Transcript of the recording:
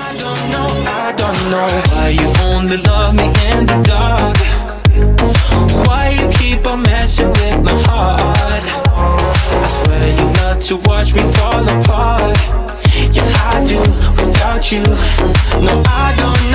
I don't know why you only love me in the dark. Why you keep on messing with my heart. I swear you love to watch me fall apart. Yeah, I do without you. No, I don't